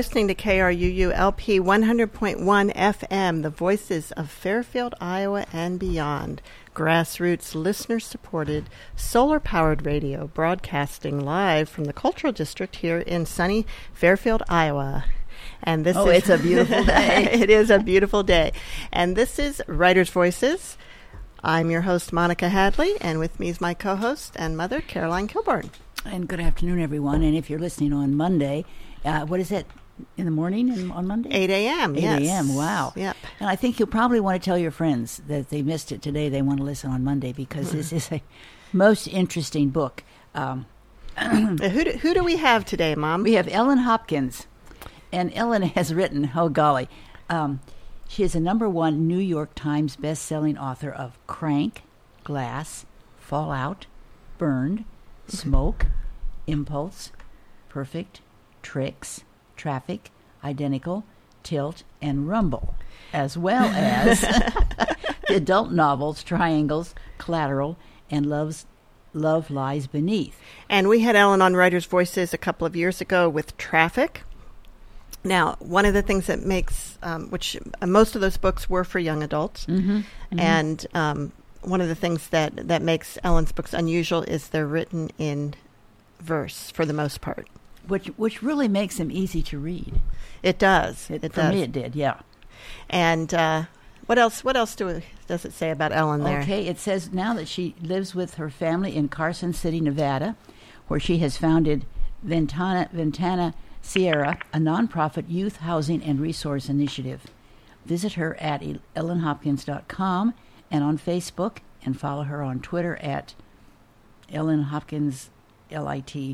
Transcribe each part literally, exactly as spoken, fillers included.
listening to K R U U L P one hundred point one F M, the voices of Fairfield, Iowa, and beyond. Grassroots, listener-supported, solar-powered radio broadcasting live from the Cultural District here in sunny Fairfield, Iowa. And this oh, is it's a beautiful day. It is a beautiful day. And this is Writers' Voices. I'm your host, Monica Hadley, and with me is my co-host and mother, Caroline Kilborn. And good afternoon, everyone. And if you're listening on Monday, uh, what is it, in the morning and on Monday? eight a.m., eight yes. a.m., wow. Yep. And I think you'll probably want to tell your friends that they missed it today. They want to listen on Monday because mm. this is a most interesting book. Um, who, do, who do we have today, Mom? We have Ellen Hopkins. And Ellen has written, oh golly, um, she is a number one New York Times best-selling author of Crank, Glass, Fallout, Burned, Smoke, Impulse, Perfect, Tricks, Traffic, Identical, Tilt, and Rumble, as well as the adult novels Triangles, Collateral, and Love's Love Lies Beneath. And we had Ellen on Writers' Voices a couple of years ago with Traffic. Now, one of the things that makes, um, which uh, most of those books were for young adults, mm-hmm, mm-hmm. and um, one of the things that, that makes Ellen's books unusual is they're written in verse for the most part. Which which really makes them easy to read. It does. It, it for does. me, it did, yeah. And uh, what else? What else do we, does it say about Ellen there? Okay, it says now that she lives with her family in Carson City, Nevada, where she has founded Ventana Ventana Sierra, a nonprofit youth housing and resource initiative. Visit her at ellen hopkins dot com and on Facebook, and follow her on Twitter at Ellen Hopkins L I T.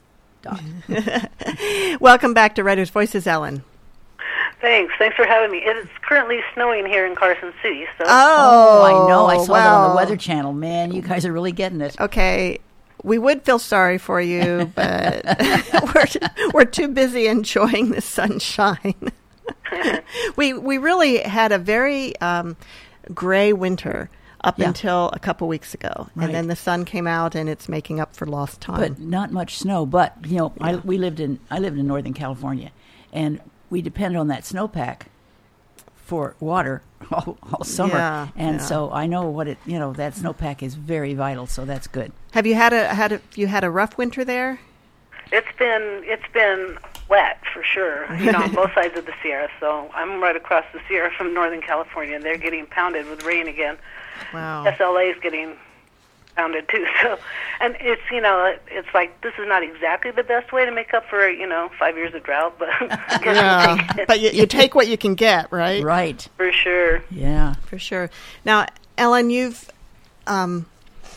Welcome back to Writers' Voices, Ellen. Thanks. Thanks for having me. It is currently snowing here in Carson City. So. Oh, oh, I know. I saw well. that on the Weather Channel. Man, you guys are really getting it. Okay. We would feel sorry for you, but we're, we're too busy enjoying the sunshine. we we really had a very um, gray winter up yeah. until a couple weeks ago. Right. And then the sun came out, and it's making up for lost time. But not much snow. But, you know, yeah. I, we lived in I lived in Northern California, and we depend on that snowpack for water all, all summer. Yeah, and yeah. so I know what it, you know, that snowpack is very vital, so that's good. Have you had a had a, you had a rough winter there? It's been it's been wet for sure, you know, on both sides of the Sierra. So I'm right across the Sierra from Northern California, and they're getting pounded with rain again. Wow. S L A is getting pounded too. So, and it's you know it's like this is not exactly the best way to make up for you know five years of drought, but I guess yeah. we'll take it. But you, you take what you can get, right? Right. For sure. Yeah. For sure. Now, Ellen, you've um,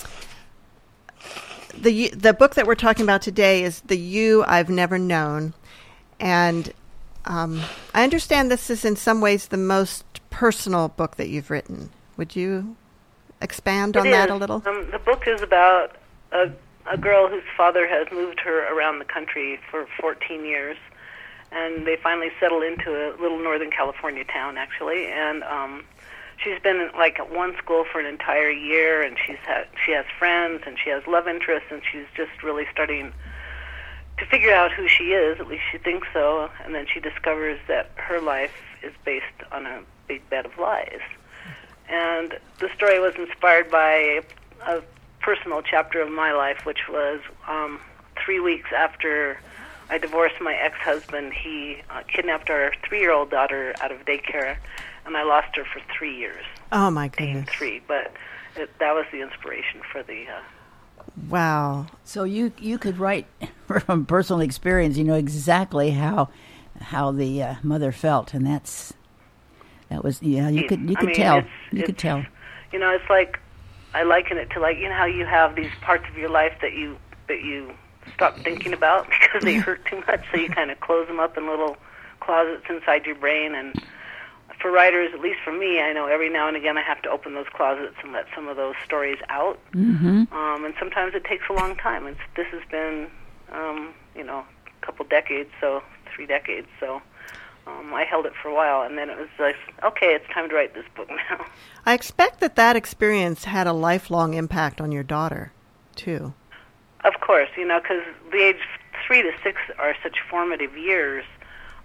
the the book that we're talking about today is The You I've Never Known, and um, I understand this is in some ways the most personal book that you've written. Would you expand on it that is. a little? Um, the book is about a, a girl whose father has moved her around the country for fourteen years, and they finally settled into a little Northern California town, actually, and um, she's been in, like at one school for an entire year, and she's had she has friends and she has love interests, and she's just really starting to figure out who she is. At least she thinks so, and then she discovers that her life is based on a big bed of lies. And the story was inspired by a, a personal chapter of my life, which was um, three weeks after I divorced my ex-husband. He uh, kidnapped our three-year-old daughter out of daycare, and I lost her for three years. Oh, my goodness. Three, but it, that was the inspiration for the... Uh, wow. So you you could write from personal experience, you know exactly how how the uh, mother felt, and that's... That was yeah. You could you I could mean, tell. it's, You it's, could tell. You know, it's like I liken it to like you know how you have these parts of your life that you that you stop thinking about because they hurt too much, so you kind of close them up in little closets inside your brain. And for writers, at least for me, I know every now and again I have to open those closets and let some of those stories out. Mm-hmm. Um, and sometimes it takes a long time. It's, this has been, um, you know, a couple decades, so three decades, so. Um, I held it for a while, and then it was like, okay, it's time to write this book now. I expect that that experience had a lifelong impact on your daughter, too. Of course, you know, because the age three to six are such formative years.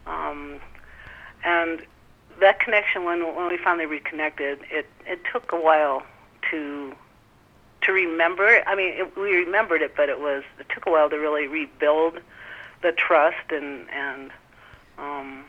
Um, and that connection, when when we finally reconnected, it, it took a while to to remember it. I mean, it, we remembered it, but it was it took a while to really rebuild the trust and and um,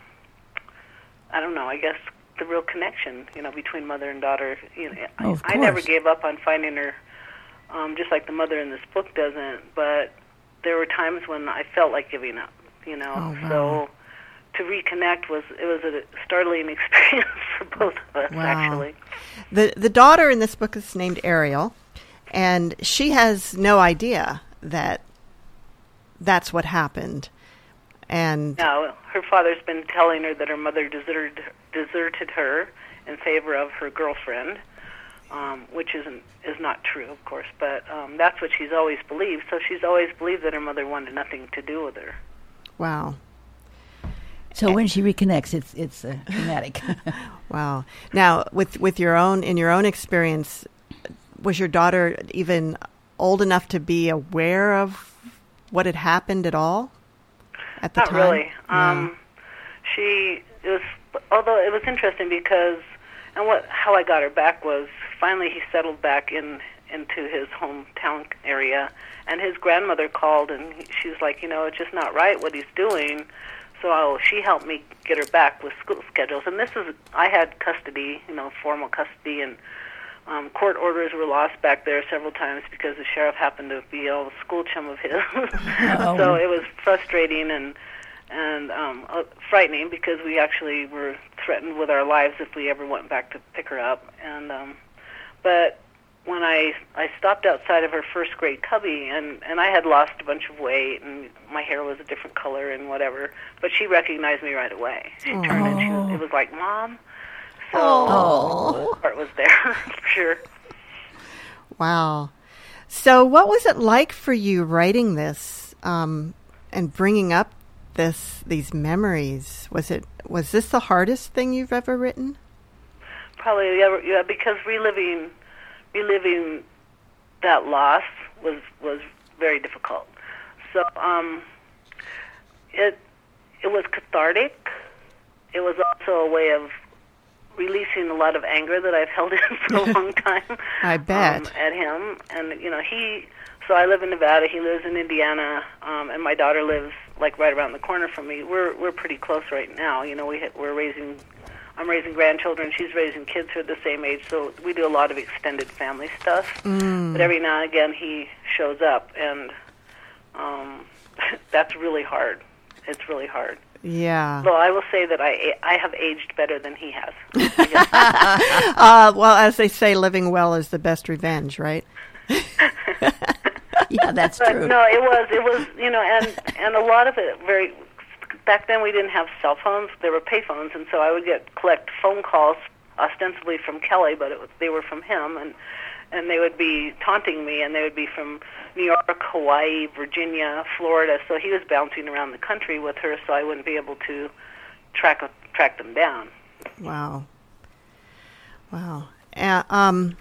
I don't know. I guess the real connection, you know, between mother and daughter. You know, oh, of I, I never gave up on finding her, um, just like the mother in this book doesn't. But there were times when I felt like giving up. You know, oh, wow. so to reconnect was it was a startling experience for both of us. Wow. Actually, the the daughter in this book is named Ariel, and she has no idea that that's what happened. And no, her father's been telling her that her mother deserted deserted her in favor of her girlfriend, um, which isn't is not true, of course. But um, that's what she's always believed. So she's always believed that her mother wanted nothing to do with her. wow. So when she reconnects, it's it's uh, dramatic. Wow. Now, with with your own in your own experience, was your daughter even old enough to be aware of what had happened at all at the Not time? really. No. Um, she it was, although it was interesting because, and what how I got her back was finally he settled back in into his hometown area, and his grandmother called and he, she was like, you know, it's just not right what he's doing. So she helped me get her back with school schedules. And this is, I had custody, you know, formal custody, and um, court orders were lost back there several times because the sheriff happened to be a school chum of his. Oh. So it was frustrating and and um, uh, frightening because we actually were threatened with our lives if we ever went back to pick her up. And um, but when I I stopped outside of her first grade cubby, and, and I had lost a bunch of weight, and my hair was a different color and whatever, but she recognized me right away. She turned and she was, it was like, Mom. So Oh. the part was there for sure. Wow. So what was it like for you writing this um, and bringing up this these memories? Was it was this the hardest thing you've ever written? Probably, yeah, yeah, because reliving reliving that loss was was very difficult. So um, it it was cathartic. It was also a way of releasing a lot of anger that I've held in for a long time. I bet. Um, at him, and you know he. So I live in Nevada. He lives in Indiana, um, and my daughter lives like right around the corner from me. We're we're pretty close right now. You know, we ha- we're raising. I'm raising grandchildren. She's raising kids who are the same age, so we do a lot of extended family stuff. Mm. But every now and again, he shows up, and um, that's really hard. It's really hard. Yeah. Well, I will say that I I have aged better than he has. uh, well, as they say, living well is the best revenge, right? Yeah, that's but true. no, it was it was you know, and and a lot of it very. Back then, we didn't have cell phones. There were payphones, and so I would get collect phone calls ostensibly from Kelly, but it was, they were from him, and and they would be taunting me, and they would be from New York, Hawaii, Virginia, Florida. So he was bouncing around the country with her, so I wouldn't be able to track track them down. Wow. Wow. Uh, um,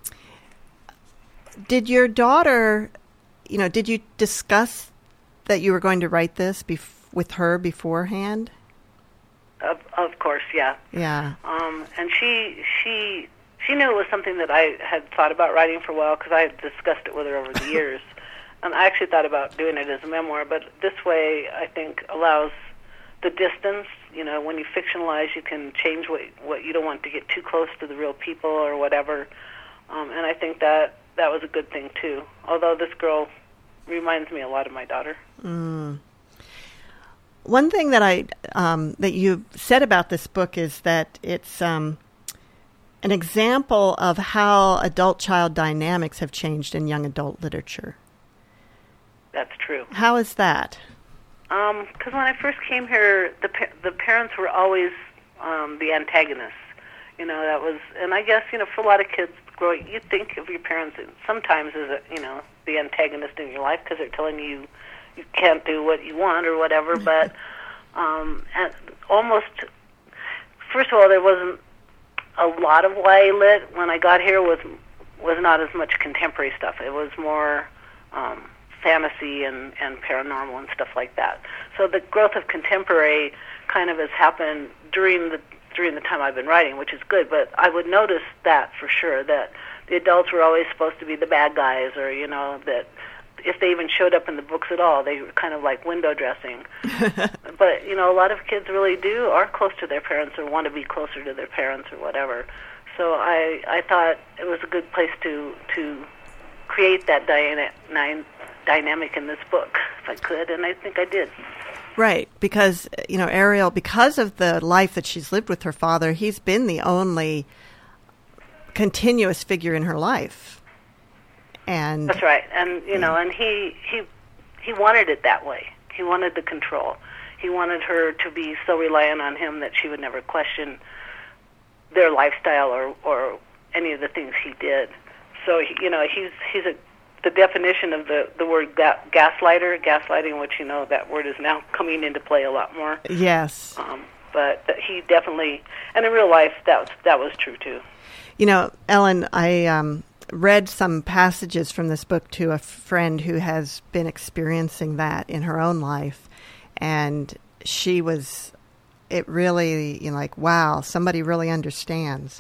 did your daughter, you know, did you discuss that you were going to write this bef- with her beforehand? Of of course, yeah. Yeah. Um, and she she she knew it was something that I had thought about writing for a while because I had discussed it with her over the years. And I actually thought about doing it as a memoir, but this way I think allows the distance. You know, when you fictionalize, you can change what what you don't want to get too close to the real people or whatever. Um, and I think that that was a good thing too. Although this girl reminds me a lot of my daughter. Mm. One thing that I um, that you said about this book is that it's um, an example of how adult-child dynamics have changed in young adult literature. That's true. How is that? Because um, when I first came here, the pa- the parents were always um, the antagonists. You know, that was, and I guess you know, for a lot of kids growing, you think of your parents sometimes as a, you know, the antagonist in your life because they're telling you you can't do what you want or whatever. But um, and almost, first of all, there wasn't a lot of Y A Lit when I got here. Was was not as much contemporary stuff. It was more um, fantasy and, and paranormal and stuff like that. So the growth of contemporary kind of has happened during the during the time I've been writing, which is good. But I would notice that for sure, that the adults were always supposed to be the bad guys, or you know, that if they even showed up in the books at all, they were kind of like window dressing. But you know, a lot of kids really do are close to their parents or want to be closer to their parents or whatever. So I I thought it was a good place to to create that dyna- dynamic in this book if I could, and I think I did. Right, because, you know, Ariel, because of the life that she's lived with her father, he's been the only continuous figure in her life. And that's right. And, you know, and he, he, he wanted it that way. He wanted the control. He wanted her to be so reliant on him that she would never question their lifestyle or, or any of the things he did. So, you know, he's, he's a the definition of the, the word ga- gaslighter, gaslighting, which, you know, that word is now coming into play a lot more. Yes. Um, but he definitely, and in real life, that was, that was true, too. You know, Ellen, I um, read some passages from this book to a friend who has been experiencing that in her own life, and she was, it really, you know, like, wow, somebody really understands.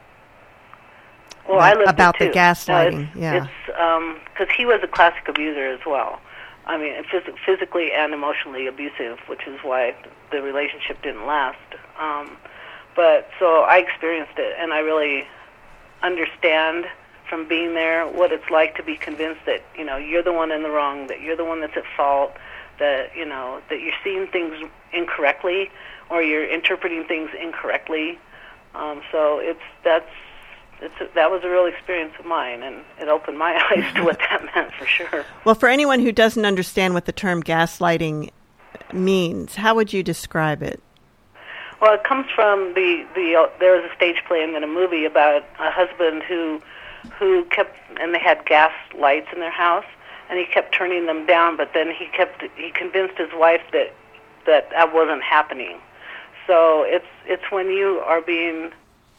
Well, I lived about it too. the gaslighting, no, it's, yeah. It's because um, he was a classic abuser as well. I mean, phys- physically and emotionally abusive, which is why the relationship didn't last. Um, but so I experienced it, and I really understand from being there what it's like to be convinced that, you know, you're the one in the wrong, that you're the one that's at fault, that, you know, that you're seeing things incorrectly or you're interpreting things incorrectly. Um, so it's that's. It's a, that was a real experience of mine, and it opened my eyes to what that meant for sure. Well, for anyone who doesn't understand what the term gaslighting means, how would you describe it? Well, it comes from the, the uh, there was a stage play and then a movie about a husband who who kept, and they had gas lights in their house, and he kept turning them down, but then he kept he convinced his wife that that, that wasn't happening. So it's it's when you are being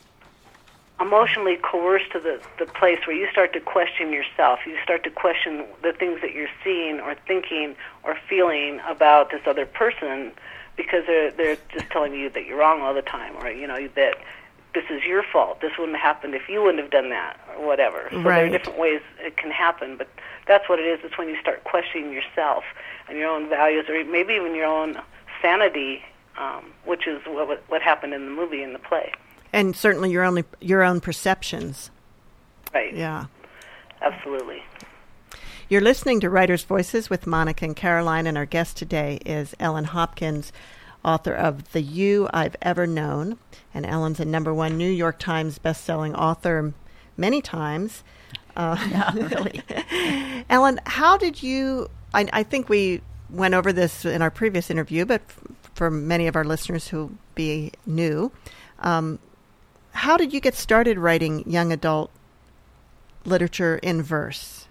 emotionally coerced to the, the place where you start to question yourself. You start to question the things that you're seeing or thinking or feeling about this other person because they're, they're just telling you that you're wrong all the time, or, you know, that this is your fault. This wouldn't have happened if you wouldn't have done that, or whatever. So right. There are different ways it can happen, but that's what it is. It's when you start questioning yourself and your own values, or maybe even your own sanity, um, which is what what happened in the movie and the play. And certainly your only your own perceptions. Right. Yeah. Absolutely. You're listening to Writers' Voices with Monica and Caroline, and our guest today is Ellen Hopkins, author of The You I've Ever Known. And Ellen's a number one New York Times bestselling author many times. Uh, Yeah, really. Ellen, how did you, I, I think we went over this in our previous interview, but f- for many of our listeners who be new, um, how did you get started writing young adult literature in verse?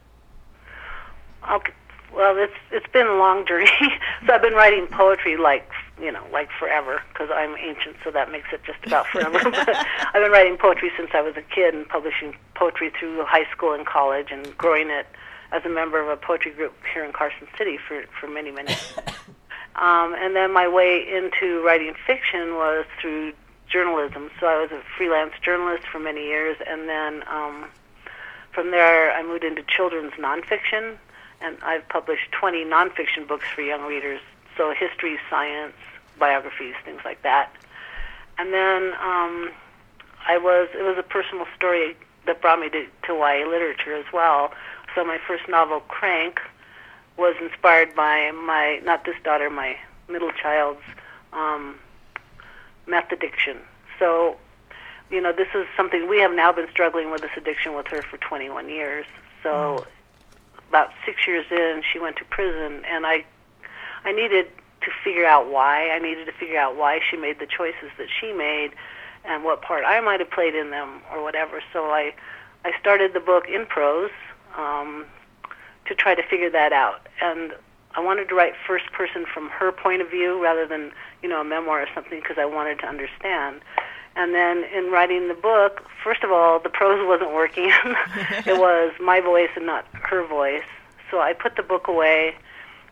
Okay. Well, it's it's been a long journey. So I've been writing poetry like, you know, like forever, because I'm ancient, so that makes it just about forever. But I've been writing poetry since I was a kid and publishing poetry through high school and college and growing it as a member of a poetry group here in Carson City for, for many, many years. Um, and then my way into writing fiction was through journalism. So I was a freelance journalist for many years, and then um, from there I moved into children's nonfiction, and I've published twenty nonfiction books for young readers, so history, science, biographies, things like that. And then um, I was it was a personal story that brought me to, to Y A literature as well. So my first novel, Crank, was inspired by my, not this daughter, my middle child's um, meth addiction. So, you know, this is something we have now been struggling with, this addiction with her for twenty-one years. So mm. about six years in, she went to prison, and I I needed to figure out why. I needed to figure out why she made the choices that she made and what part I might have played in them or whatever. So I, I started the book in prose um, to try to figure that out. And I wanted to write first person from her point of view rather than, you know, a memoir or something, because I wanted to understand. And then in writing the book, first of all, the prose wasn't working. It was my voice and not her voice. So I put the book away,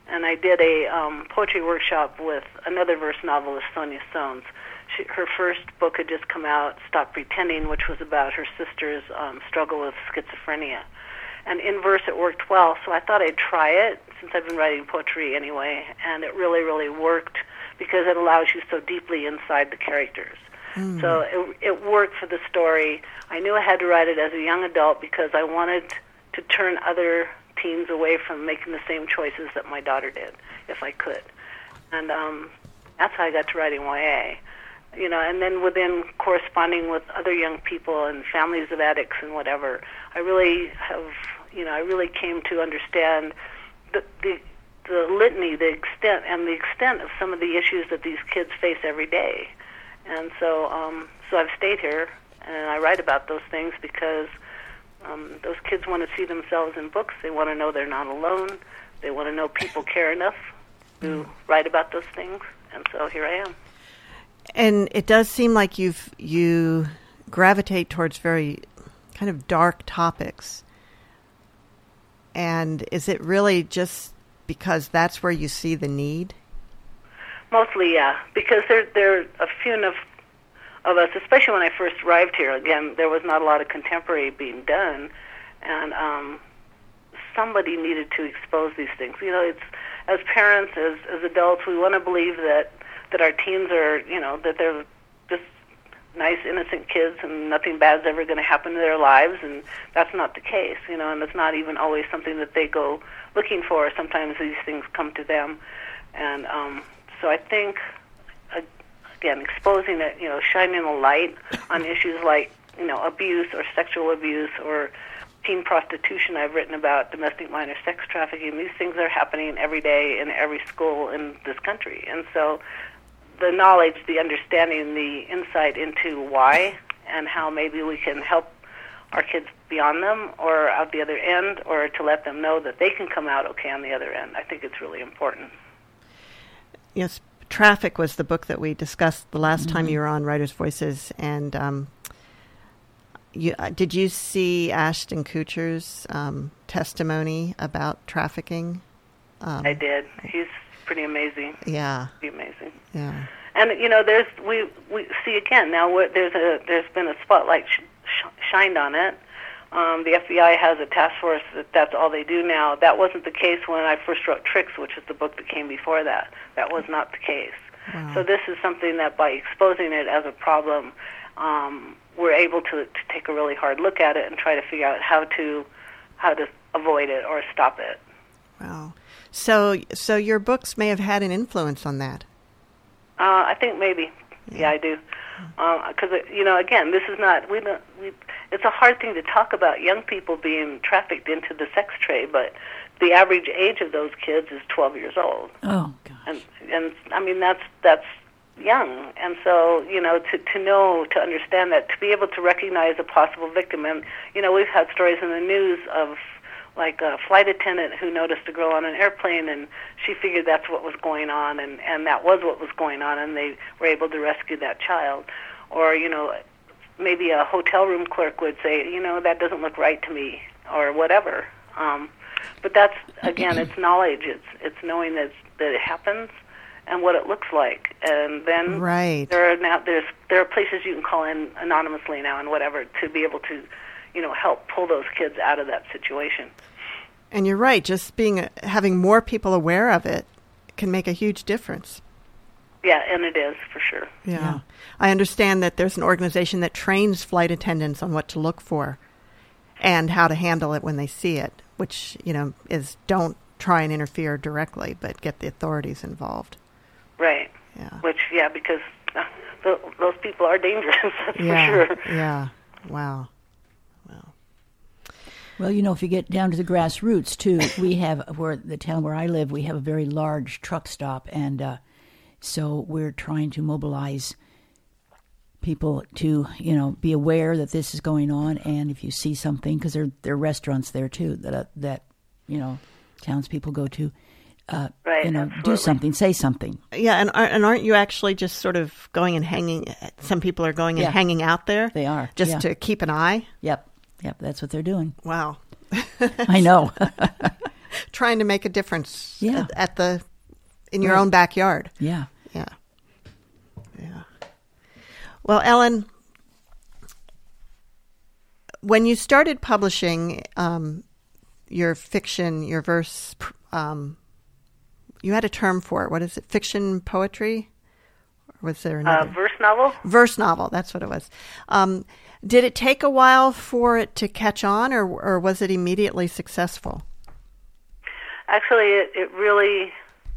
and I did a um, poetry workshop with another verse novelist, Sonia Sones. She, her first book had just come out, Stop Pretending, which was about her sister's um, struggle with schizophrenia. And in verse it worked well, so I thought I'd try it, since I've been writing poetry anyway, and it really, really worked because it allows you so deeply inside the characters. Mm. So it, it worked for the story. I knew I had to write it as a young adult because I wanted to turn other teens away from making the same choices that my daughter did, if I could. And um, that's how I got to writing Y A. You know, and then within corresponding with other young people and families of addicts and whatever, I really have, you know, I really came to understand the, the the litany, the extent, and the extent of some of the issues that these kids face every day. And so, um, so I've stayed here, and I write about those things because um, those kids want to see themselves in books. They want to know they're not alone. They want to know people care enough to write about those things. And so here I am. And it does seem like you've you gravitate towards very kind of dark topics. And is it really just because that's where you see the need? Mostly, yeah, because there there are a few of of us, especially when I first arrived here. Again, there was not a lot of contemporary being done, and um, somebody needed to expose these things. You know, it's as parents, as as adults, we want to believe that. that our teens are, you know, that they're just nice, innocent kids and nothing bad's ever going to happen to their lives, and that's not the case, you know, and it's not even always something that they go looking for. Sometimes these things come to them. And um, so I think, uh, again, exposing it, you know, shining a light on issues like, you know, abuse or sexual abuse or teen prostitution. I've written about domestic minor sex trafficking. These things are happening every day in every school in this country. And so the knowledge, the understanding, the insight into why and how maybe we can help our kids beyond them or out the other end, or to let them know that they can come out okay on the other end. I think it's really important. Yes, Traffic was the book that we discussed the last Mm-hmm. time you were on Writers' Voices. And um, you, uh, did you see Ashton Kutcher's um, testimony about trafficking? Um, I did. He's pretty amazing. Yeah. Pretty amazing. Yeah. And you know, there's we we see again now. What, there's a there's been a spotlight sh- sh- shined on it. Um, the F B I has a task force that that's all they do now. That wasn't the case when I first wrote Tricks, which is the book that came before that. That was not the case. Wow. So this is something that by exposing it as a problem, um, we're able to, to take a really hard look at it and try to figure out how to how to avoid it or stop it. Wow. So so your books may have had an influence on that. Uh, I think maybe. Yeah, yeah I do. Because, uh, you know, again, this is not, we don't, we, it's a hard thing to talk about young people being trafficked into the sex trade, but the average age of those kids is twelve years old. Oh, gosh. And, and I mean, that's, that's young. And so, you know, to, to know, to understand that, to be able to recognize a possible victim. And, you know, we've had stories in the news of, like a flight attendant who noticed a girl on an airplane, and she figured that's what was going on, and, and that was what was going on, and they were able to rescue that child. Or, you know, maybe a hotel room clerk would say, you know, that doesn't look right to me, or whatever. Um, but that's, again, it's knowledge. It's it's knowing that that it happens and what it looks like. And then right. there are now there's there are places you can call in anonymously now and whatever to be able to, you know, help pull those kids out of that situation. And you're right. Just being having more people aware of it can make a huge difference. Yeah, and it is for sure. Yeah. Yeah. I understand that there's an organization that trains flight attendants on what to look for and how to handle it when they see it, which, you know, is don't try and interfere directly, but get the authorities involved. Right. Yeah. Which, yeah, because uh, th- those people are dangerous, that's yeah. for sure. Yeah. Wow. Wow. Well, you know, if you get down to the grassroots, too, we have, where the town where I live, we have a very large truck stop, and uh, so we're trying to mobilize people to, you know, be aware that this is going on, and if you see something, because there, there are restaurants there, too, that, uh, that you know, townspeople go to, uh, right, you know, absolutely. do something, say something. Yeah, and and aren't you actually just sort of going and hanging, some people are going and Yeah. hanging out there? They are, Just yeah. to keep an eye? Yep, yep, that's what they're doing. Wow. I know. trying to make a difference Yeah. at, at the in your Right. own backyard. Yeah. Yeah. Yeah. Well, Ellen, when you started publishing um, your fiction, your verse, um, you had a term for it. What is it? Fiction poetry? Or was there Uh, another? verse novel? Verse novel, that's what it was. Um, did it take a while for it to catch on, or or was it immediately successful? Actually, it, it really.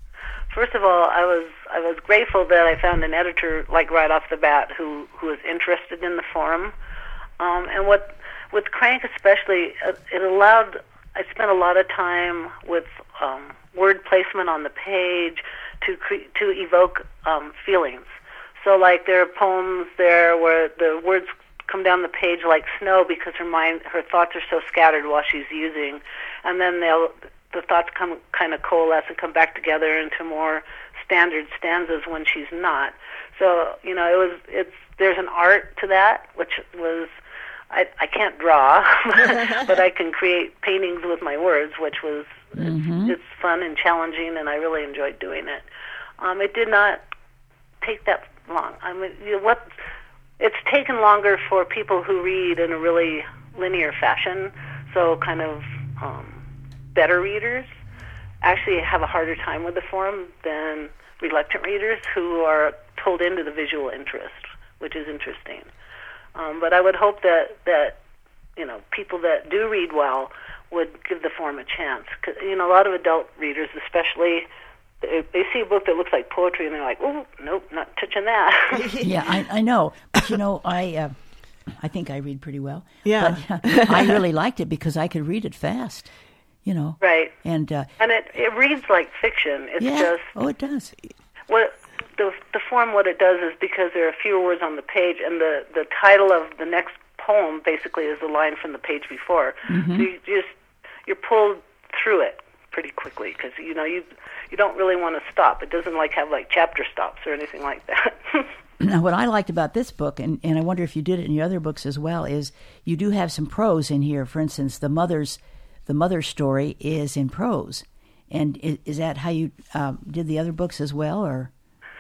First of all, I was I was grateful that I found an editor like right off the bat who who was interested in the forum, um, and what with Crank especially, uh, it allowed. I spent a lot of time with um, word placement on the page to cre- to evoke um, feelings. So, like there are poems there where the words come down the page like snow because her mind, her thoughts are so scattered while she's using, and then they'll the thoughts come kind of coalesce and come back together into more standard stanzas when she's not. So, you know, it was it's there's an art to that, which was I I can't draw, but I can create paintings with my words, which was Mm-hmm. it's fun and challenging, and I really enjoyed doing it. Um, it did not take that long. I mean, you know, what it's taken longer for people who read in a really linear fashion. So, kind of um, better readers actually have a harder time with the form than reluctant readers who are pulled into the visual interest, which is interesting. Um, but I would hope that that you know people that do read well would give the form a chance. 'Cause, you know, a lot of adult readers, especially, they, they see a book that looks like poetry and they're like, "Oh, nope, not touching that." Yeah, I, I know. But, you know, I uh, I think I read pretty well. Yeah. But uh, I really liked it because I could read it fast, you know. Right. And, uh, And it it reads like fiction. It's yeah. just Oh, it does. what the the form. What it does is because there are fewer words on the page, and the the title of the next poem basically is the line from the page before. Mm-hmm. So you just you're pulled through it pretty quickly because you know you you don't really want to stop. It doesn't like have like chapter stops or anything like that. Now, what I liked about this book, and, and I wonder if you did it in your other books as well, is you do have some prose in here. For instance, the mother's the mother's story is in prose, and is, is that how you um, did the other books as well, or?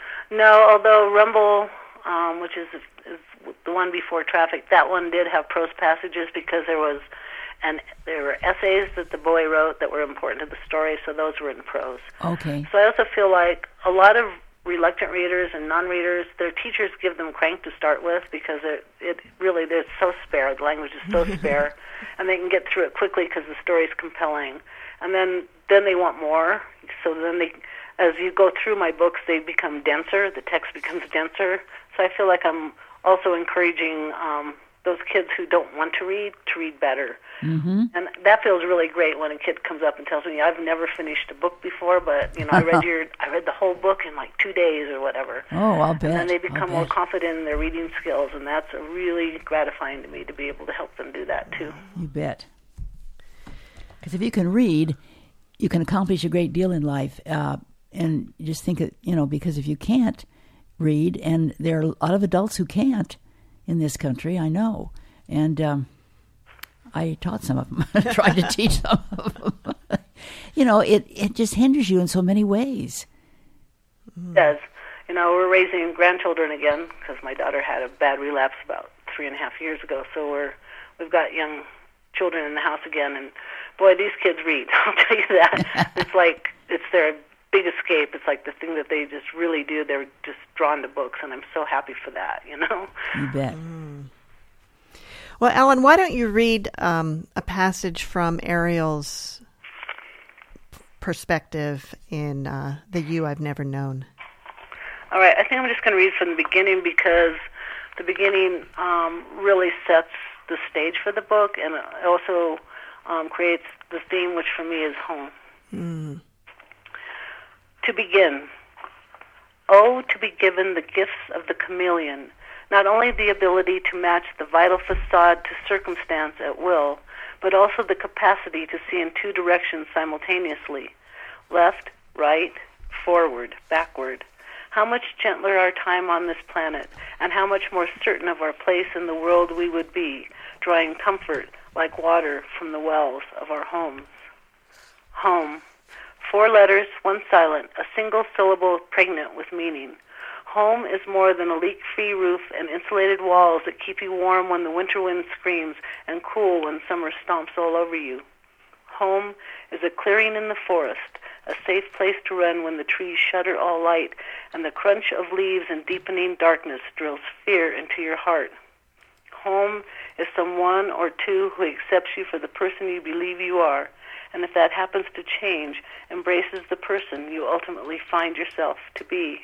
No, although Rumble, um, which is, is the one before Traffic, that one did have prose passages because there was and there were essays that the boy wrote that were important to the story, so those were in prose. Okay. So I also feel like a lot of reluctant readers and non-readers, their teachers give them Crank to start with because it, it really, they're so spare, the language is so spare, and they can get through it quickly because the story is compelling. And then, then they want more, so then they, as you go through my books, they become denser, the text becomes denser. So I feel like I'm also encouraging um, those kids who don't want to read to read better. Mm-hmm. And that feels really great when a kid comes up and tells me, I've never finished a book before, but you know, I read your I read the whole book in like two days or whatever. Oh, I'll bet. And then they I'll become more bet. confident in their reading skills, and that's really gratifying to me to be able to help them do that too. You bet. Because if you can read, you can accomplish a great deal in life. Uh, and just think, that, you know, because if you can't read, and there are a lot of adults who can't in this country, I know. And um, I taught some of them, tried to teach some of them. You know, it, it just hinders you in so many ways. It does. You know, we're raising grandchildren again because my daughter had a bad relapse about three and a half years ago. So we're we've got young children in the house again, and boy, these kids read. I'll tell you that. It's like it's their big escape. It's like the thing that they just really do. They're just drawn to books, and I'm so happy for that. You know. You bet. Well, Ellen, why don't you read um, a passage from Ariel's perspective in uh, The You I've Never Known? All right, I think I'm just going to read from the beginning because the beginning um, really sets the stage for the book, and it also um, creates the theme, which for me is home. Mm. To begin, oh, to be given the gifts of the chameleon, not only the ability to match the vital facade to circumstance at will, but also the capacity to see in two directions simultaneously, left, right, forward, backward. How much gentler our time on this planet, and how much more certain of our place in the world we would be, drawing comfort like water from the wells of our homes. Home. Four letters, one silent, a single syllable pregnant with meaning. Home is more than a leak-free roof and insulated walls that keep you warm when the winter wind screams and cool when summer stomps all over you. Home is a clearing in the forest, a safe place to run when the trees shutter all light and the crunch of leaves and deepening darkness drills fear into your heart. Home is someone or two who accepts you for the person you believe you are, and if that happens to change, embraces the person you ultimately find yourself to be.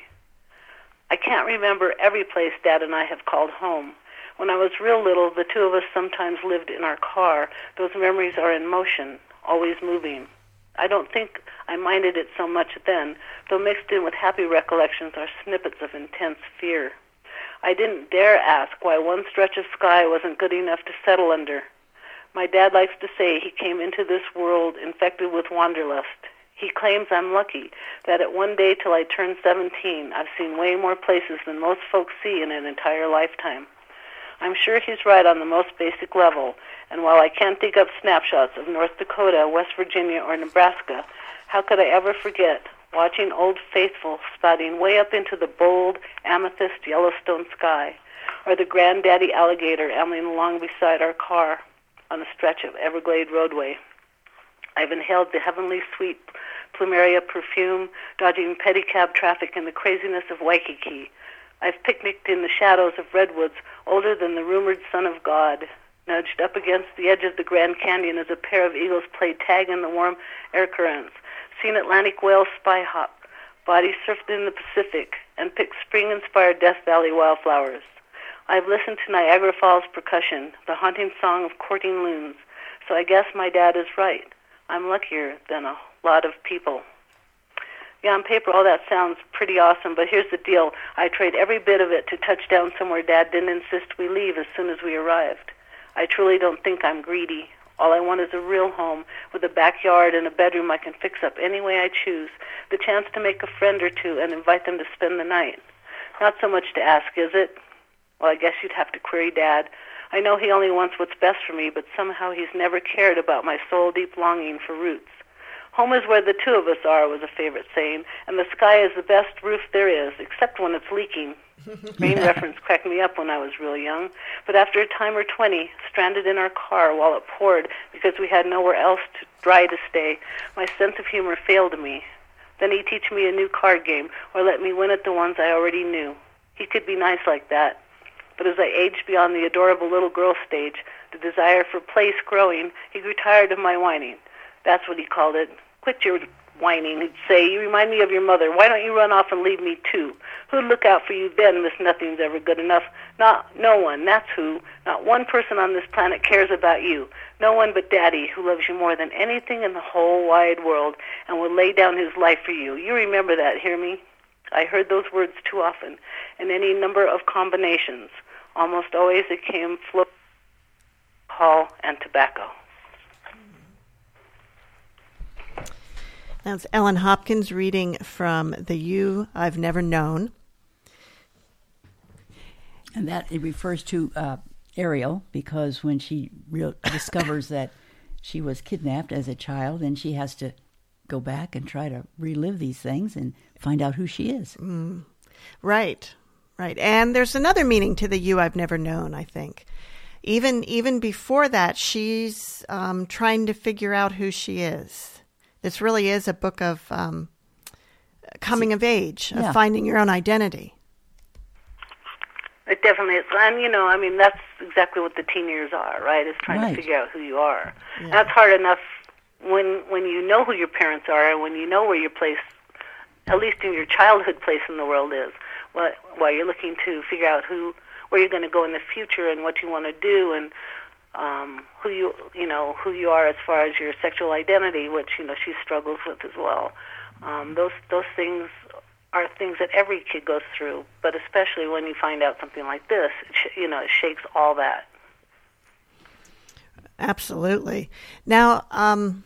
I can't remember every place Dad and I have called home. When I was real little, the two of us sometimes lived in our car. Those memories are in motion, always moving. I don't think I minded it so much then, though mixed in with happy recollections are snippets of intense fear. I didn't dare ask why one stretch of sky wasn't good enough to settle under. My dad likes to say he came into this world infected with wanderlust. He claims I'm lucky that at one day till I turned seventeen, I've seen way more places than most folks see in an entire lifetime. I'm sure he's right on the most basic level, and while I can't dig up snapshots of North Dakota, West Virginia, or Nebraska, how could I ever forget watching Old Faithful spouting way up into the bold, amethyst Yellowstone sky, or the granddaddy alligator ambling along beside our car on a stretch of Everglade roadway. I've inhaled the heavenly sweet plumeria perfume, dodging pedicab traffic in the craziness of Waikiki. I've picnicked in the shadows of redwoods older than the rumored Son of God, nudged up against the edge of the Grand Canyon as a pair of eagles played tag in the warm air currents, seen Atlantic whales spy hop, bodies surfed in the Pacific, and picked spring-inspired Death Valley wildflowers. I've listened to Niagara Falls percussion, the haunting song of courting loons, so I guess my dad is right. I'm luckier than a lot of people. Yeah, on paper, all that sounds pretty awesome, but here's the deal. I trade every bit of it to touch down somewhere Dad didn't insist we leave as soon as we arrived. I truly don't think I'm greedy. All I want is a real home with a backyard and a bedroom I can fix up any way I choose, the chance to make a friend or two and invite them to spend the night. Not so much to ask, is it? Well, I guess you'd have to query Dad. I know he only wants what's best for me, but somehow he's never cared about my soul-deep longing for roots. Home is where the two of us are, was a favorite saying, and the sky is the best roof there is, except when it's leaking. Rain reference cracked me up when I was real young, but after a time or twenty, stranded in our car while it poured because we had nowhere else to dry to stay, my sense of humor failed me. Then he'd teach me a new card game or let me win at the ones I already knew. He could be nice like that. But as I aged beyond the adorable little girl stage, the desire for place growing, he grew tired of my whining. That's what he called it. Quit your whining, he'd say. You remind me of your mother. Why don't you run off and leave me too? Who'd look out for you then, Miss Nothing's Ever Good Enough? Not no one, that's who. Not one person on this planet cares about you. No one but Daddy, who loves you more than anything in the whole wide world and will lay down his life for you. You remember that, hear me? I heard those words too often, in any number of combinations. Almost always it came flow, alcohol, and tobacco. That's Ellen Hopkins reading from The You I've Never Known. And that it refers to uh, Ariel, because when she real discovers that she was kidnapped as a child, and she has to go back and try to relive these things and find out who she is. Mm. Right, right. And there's another meaning to The You I've Never Known, I think. Even even before that, she's um, trying to figure out who she is. This really is a book of um, coming of age, of yeah. finding your own identity. It definitely is. And, you know, I mean, that's exactly what the teen years are, right? Is trying right. to figure out who you are. Yeah. That's hard enough when when you know who your parents are and when you know where your place, at least in your childhood place in the world is, while, while you're looking to figure out who, where you're going to go in the future and what you want to do and um, who you, you know, who you are as far as your sexual identity, which, you know, she struggles with as well. Um, those those things are things that every kid goes through, but especially when you find out something like this, it sh- you know, it shakes all that. Absolutely. Now, um,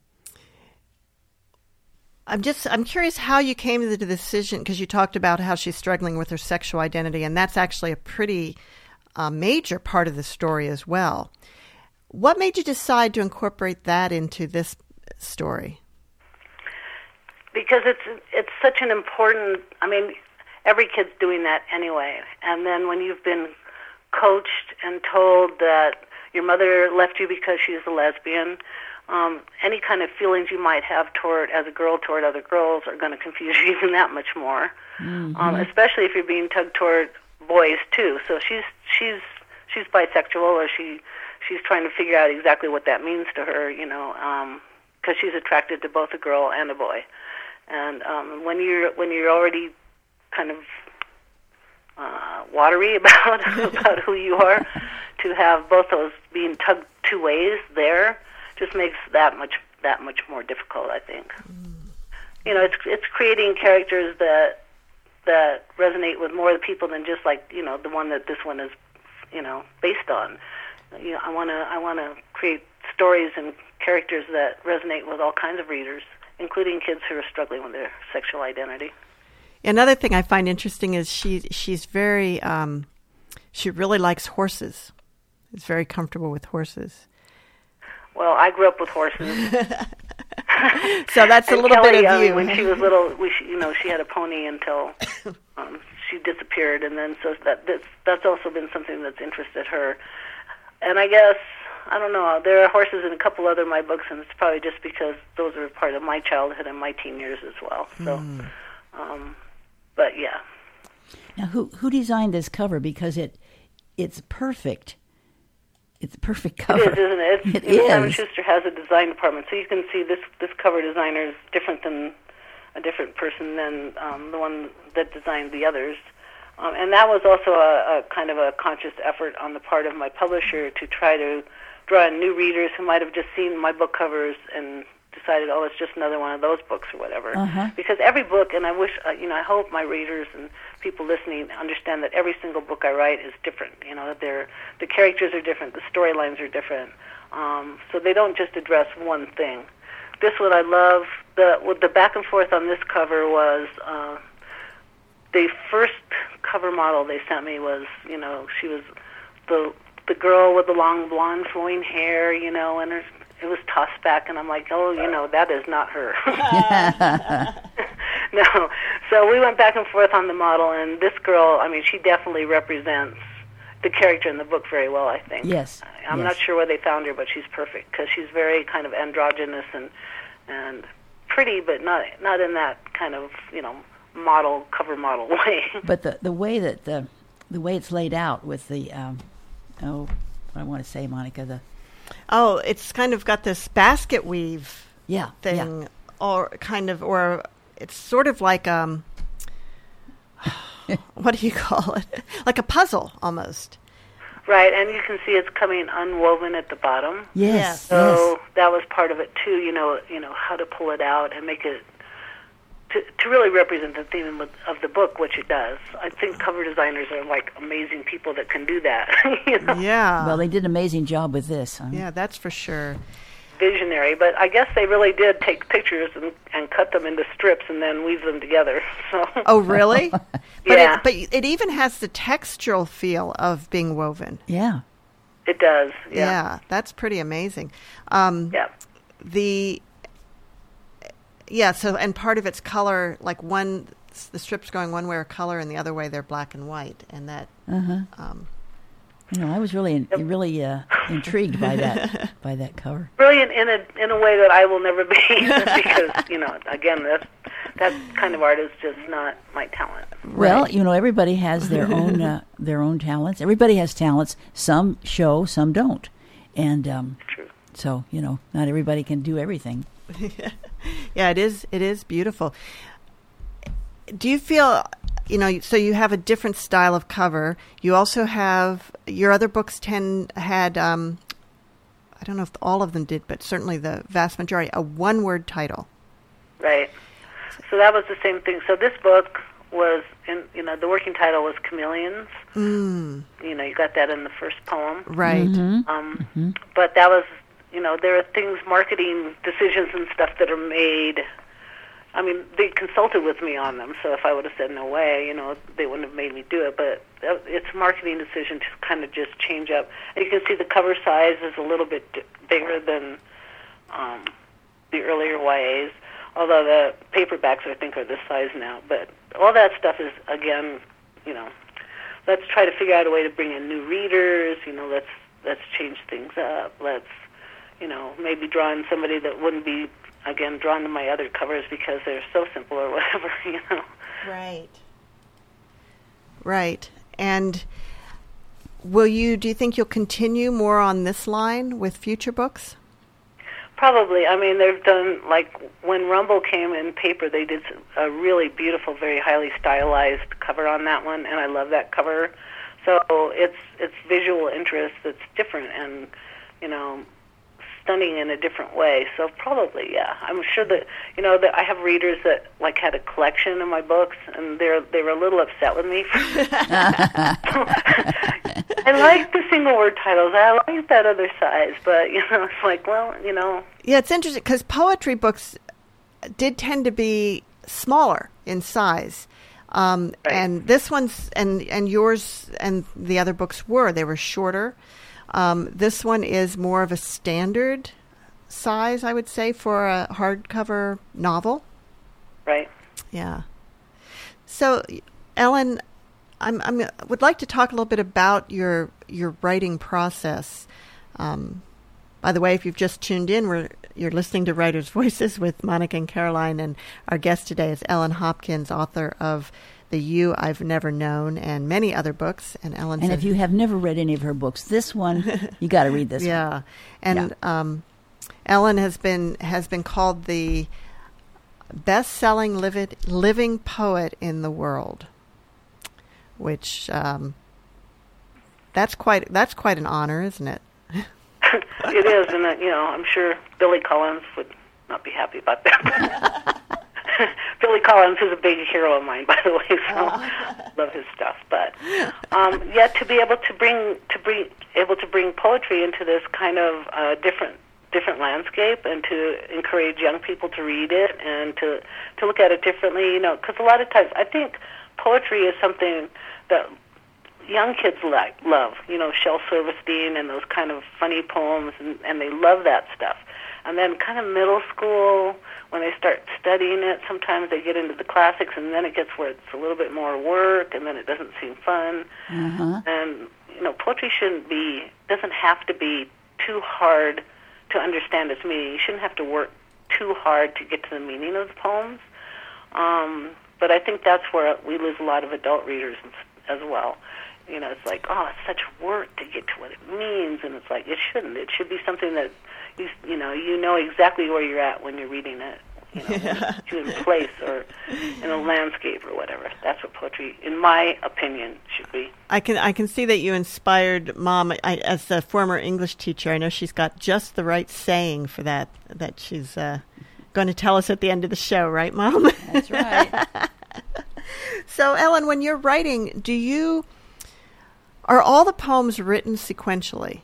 I'm just, I'm curious how you came to the decision, because you talked about how she's struggling with her sexual identity, and that's actually a pretty uh, major part of the story as well. What made you decide to incorporate that into this story? because it's it's such an important. I mean, every kid's doing that anyway. And then when you've been coached and told that your mother left you because she's a lesbian, um, any kind of feelings you might have toward as a girl toward other girls are going to confuse you even that much more. Mm-hmm. Um, especially if you're being tugged toward boys too. So she's she's she's bisexual, or she she's trying to figure out exactly what that means to her. You know, because um, she's attracted to both a girl and a boy. And um, when you're when you're already kind of uh, watery about about who you are, to have both those being tugged two ways there just makes that much that much more difficult, I think. Mm. You know, it's it's creating characters that that resonate with more people than just like, you know, the one that this one is, you know, based on. You know, I want to I want to create stories and characters that resonate with all kinds of readers, including kids who are struggling with their sexual identity. Another thing I find interesting is she she's very um, she really likes horses. Is very comfortable with horses. Well, I grew up with horses. So that's a little Kelly, bit of um, you. When she was little, we, you know, she had a pony until um, she disappeared, and then so that that's, that's also been something that's interested her. And I guess, I don't know, there are horses in a couple other of my books, and it's probably just because those are part of my childhood and my teen years as well. So, mm. um, but yeah. Now, who who designed this cover? Because it it's perfect. It's a perfect cover. It is, isn't it? It's, it you know, is. Simon Schuster has a design department, so you can see this this cover designer is different than a different person than um, the one that designed the others. Um, and that was also a, a kind of a conscious effort on the part of my publisher to try to draw in new readers who might have just seen my book covers and decided, oh, it's just another one of those books or whatever. Uh-huh. Because every book, and I wish, uh, you know, I hope my readers and people listening understand that every single book I write is different. You know, that they're, the characters are different, the storylines are different. Um, so they don't just address one thing. This one I love. The, with the back and forth on this cover was, uh, the first cover model they sent me was, you know, she was the the girl with the long blonde flowing hair, you know, and her, it was tossed back, and I'm like, oh, you know, that is not her. No. So we went back and forth on the model, and this girl, I mean, she definitely represents the character in the book very well, I think. Yes. I'm yes. not sure where they found her, but she's perfect, because she's very kind of androgynous and and pretty, but not not in that kind of, you know, model, cover model way. But the the way that the the way it's laid out with the um, oh, what I want to say, Monica, the oh, it's kind of got this basket weave yeah thing, yeah. or kind of, or it's sort of like um, what do you call it? Like a puzzle almost. Right, and you can see it's coming unwoven at the bottom. Yes. So yes. that was part of it too. You know, you know how to pull it out and make it to to really represent the theme of, of the book, which it does. I think cover designers are like amazing people that can do that. You know? Yeah. Well, they did an amazing job with this. Huh? Yeah, that's for sure. Visionary, but I guess they really did take pictures and, and cut them into strips and then weave them together. So. Oh, really? But Yeah. It, but it even has the textural feel of being woven. Yeah. It does. Yeah. Yeah, that's pretty amazing. Um, yeah. The yeah, so and part of its color, like one, the strips going one way are color, and the other way they're black and white, and that. Uh-huh. Um, You know, I was really, in, really uh, intrigued by that, by that cover. Brilliant in a in a way that I will never be, because you know, again, that that kind of art is just not my talent. Well, Right. you know, everybody has their own uh, their own talents. Everybody has talents. Some show, some don't, and um, True. so you know, not everybody can do everything. yeah, it is. It is beautiful. Do you feel? You know, so you have a different style of cover. You also have, your other books tend had, um, I don't know if all of them did, but certainly the vast majority, a one-word title. Right. So that was the same thing. So this book was, in, you know, the working title was Chameleons. Mm. You know, you got that in the first poem. Right. Mm-hmm. Um, mm-hmm. But that was, you know, there are things, marketing decisions and stuff that are made. I mean, they consulted with me on them, so if I would have said no way, you know, they wouldn't have made me do it. But it's a marketing decision to kind of just change up. And you can see the cover size is a little bit d- bigger than um, the earlier Y As. although the paperbacks I think are this size now. But all that stuff is, again, you know, let's try to figure out a way to bring in new readers. You know, let's let's change things up. Let's, you know, maybe draw in somebody that wouldn't be, again, drawn to my other covers because they're so simple or whatever, you know. Right. Right. And will you, do you think you'll continue more on this line with future books? Probably. I mean, they've done, like, when Rumble came in paper, they did a really beautiful, very highly stylized cover on that one, and I love that cover. So it's it's visual interest that's different and, you know, stunning in a different way. So probably, yeah. I'm sure that, you know, that I have readers that, like, had a collection of my books, and they're they were a little upset with me. I like the single word titles. I like that other size, but, you know, it's like, well, you know. Yeah, it's interesting because poetry books did tend to be smaller in size. Um, right. And this one's, and, and yours and the other books were, they were shorter. Um, this one is more of a standard size, I would say, for a hardcover novel. Right. Yeah. So, Ellen, I'm, I'm would like to talk a little bit about your your writing process. Um, by the way, if you've just tuned in, we're you're listening to Writers' Voices with Monica and Caroline, and our guest today is Ellen Hopkins, author of The You I've Never Known and many other books. And Ellen, and says, if you have never read any of her books, this one you got to read this. Yeah, one. and yeah. Um, Ellen has been has been called the best-selling livid, living poet in the world, which um, that's quite that's quite an honor, isn't it? It is, and uh, you know, I'm sure Billy Collins would not be happy about that. Billy Collins is a big hero of mine, by the way, so I love his stuff. But um, yeah, to be able to bring to bring able to bring poetry into this kind of uh, different different landscape, and to encourage young people to read it and to to look at it differently, you know, because a lot of times I think poetry is something that young kids like love, you know, Shel Silverstein and those kind of funny poems, and, and they love that stuff. And then kind of middle school, when they start studying it, sometimes they get into the classics, and then it gets where it's a little bit more work, and then it doesn't seem fun. Uh-huh. And, you know, poetry shouldn't be, doesn't have to be too hard to understand its meaning. You shouldn't have to work too hard to get to the meaning of the poems. Um, but I think that's where we lose a lot of adult readers as well. You know, it's like, oh, it's such work to get to what it means, and it's like, it shouldn't. It should be something that, you, you know, you know exactly where you're at when you're reading it, you know, yeah. in a place or in a landscape or whatever. That's what poetry, in my opinion, should be. I can I can see that you inspired Mom. I, as a former English teacher, I know she's got just the right saying for that, that she's uh, going to tell us at the end of the show, right, Mom? That's right. So, Ellen, when you're writing, do you... Are all the poems written sequentially?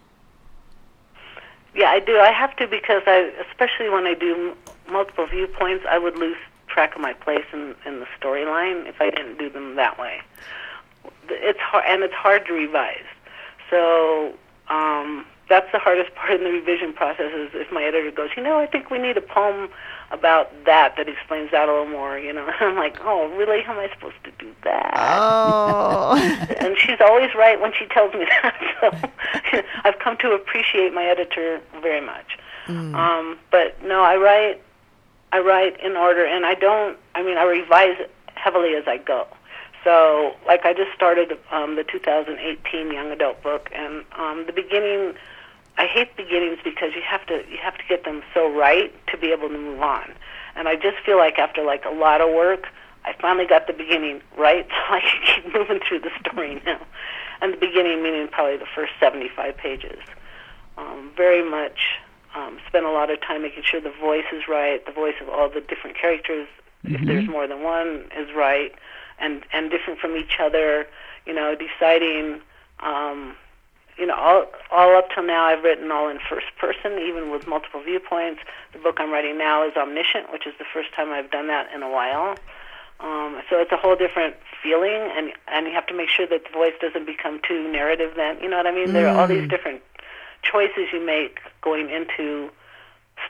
Yeah, I do. I have to because I, especially when I do m- multiple viewpoints, I would lose track of my place in, in the storyline if I didn't do them that way. It's hard, and it's hard to revise. So um, that's the hardest part in the revision process. Is if my editor goes, you know, I think we need a poem about that that explains that a little more, you know. I'm like, oh, really? How am I supposed to do that? Oh. And she's always right when she tells me that. So I've come to appreciate my editor very much. Mm. Um, but no, I write, I write in order, and I don't. I mean, I revise heavily as I go. So, like, I just started um, the two thousand eighteen young adult book, and um, the beginning. I hate beginnings because you have to you have to get them so right to be able to move on. And I just feel like after like a lot of work, I finally got the beginning right, so I can keep moving through the story now. And the beginning meaning probably the first seventy-five pages. Um, very much um, spent a lot of time making sure the voice is right, the voice of all the different characters, mm-hmm. if there's more than one, is right, and, and different from each other, you know, deciding... Um, You know, all, all up till now, I've written all in first person, even with multiple viewpoints. The book I'm writing now is omniscient, which is the first time I've done that in a while. Um, so it's a whole different feeling, and and you have to make sure that the voice doesn't become too narrative then. You know what I mean? Mm. There are all these different choices you make going into